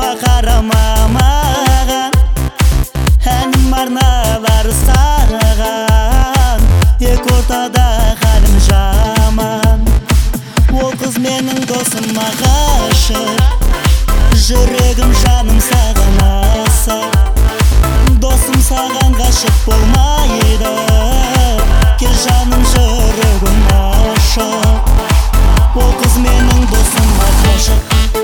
қарама маған, әнім арналар саған. Екі ортада халім жаман. Ол қыз менің досым ғашық, жүрегім жаным саған асық. Досым саған ғашық болмайды, кел жаным жүрегім ашық. Ол қыз менің досым ғашық.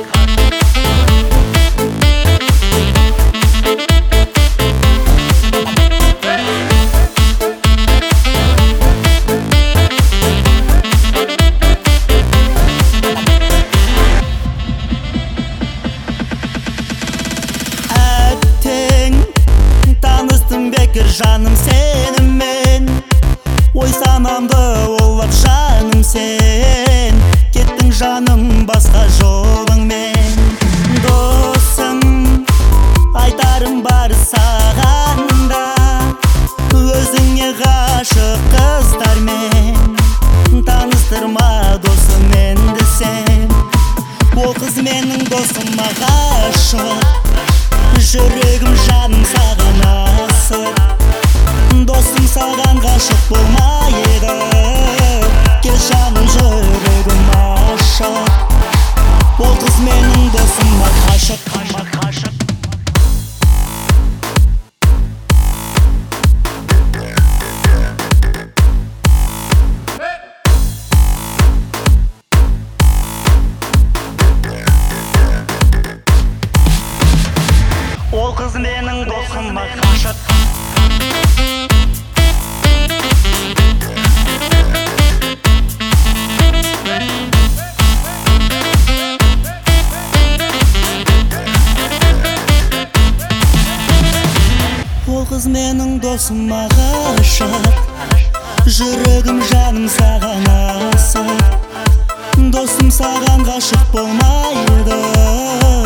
Бекер жаным сенімен, ой санамды олап жаным сен. Кеттің жаным басқа жолыңмен. Досым, айтарым бар саған да, өзіңе ғашық қыздармен. Таныстырма досым енді сен. Ол қыз менің досым ғашық, жүрегім жаным саған асық. Досым саған ғашық болмайды, кел жаным жүрегім ашық. Ол қыз менің досым ғашық. Ол қыз менің досым ғашық. Ол қыз менің досым ғашық, жүрегім жаным саған асық. Досым саған ғашық болмайды,